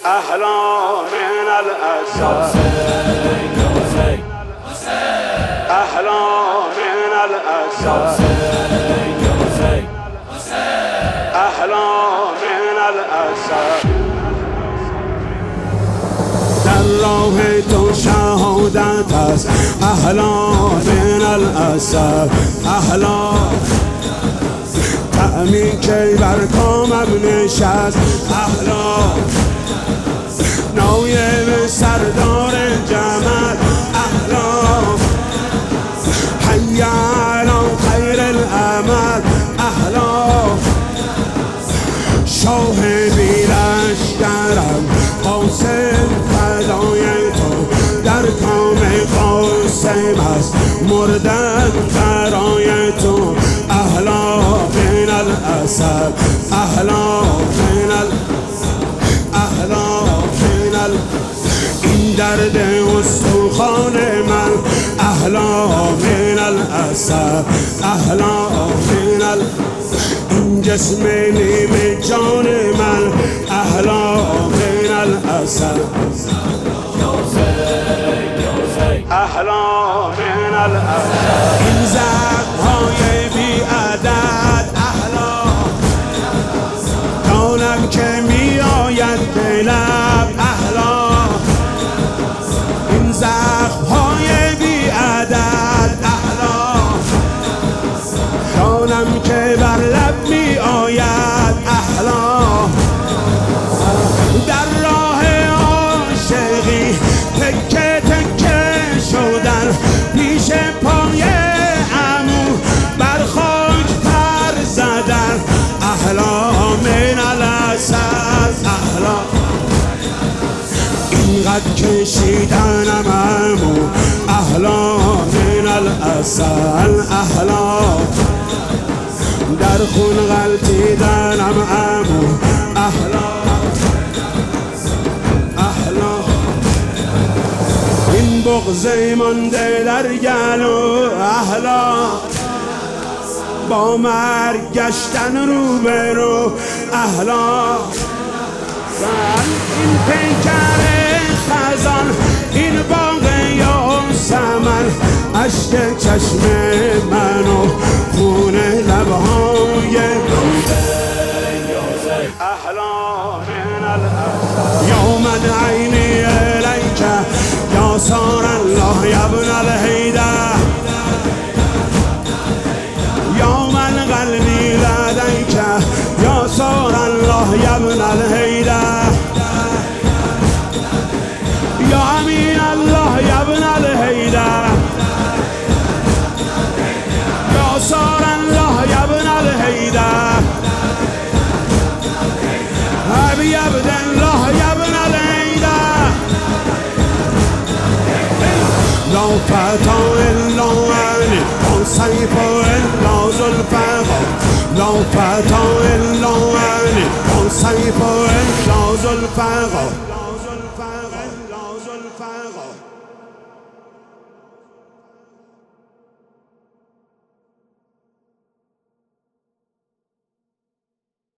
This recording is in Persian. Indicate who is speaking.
Speaker 1: أهلا من الأسد أهلا من الأسد أهلا من الأسد در راه تو شهادت است أهلا من الأسد أهلا تعمی که بر کامم نشست أهلا نایب سردار جمل أهلا حی علی خیر العمل أهلا شاه بی‌لشکرم قاسم فدای تو در کام قاسم است مردن برای تو أهلا من الأسد أهلا من أهلا من این درد استخوان من أهلا من الأسد أهلا من این جسم نیم جان من أهلا من الأسد أهلا من الأسد این زخم‌های بی عدد أهلا دانم که می آید به لب أهلا این زخم‌های بی عدد أهلا دانم که بر لب می آید أهلا در راه عاشقی تکه تکه شدن پیش پای عمو بر خاک پر زدن أهلا من الأسد أهلا اینقدر کشیدنم عمو أهلا من الأسد أهلا در خون غلطیدنم عمو أهلا أهلا این بغض مانده در گلو أهلا با مرگ گشتن روبرو أهلا این پیکر خزان این باغ یاسمن اشک چشم منو خون لبهای أهلا من الأسد یا من عینی الیک یا سار الله یا ابن الهیدر یا من قلبی لدیک یا سار الله یا ابن الهیدر یا امین الله یا ابن الهیدر یا سار الله یا ابن الهیدر ابی عبد الله یا ابن الهیدر لا فتى الا عنی آن سیف الا ذوالفقار لا فتى الا عنی آن سیف الا ذوالفقار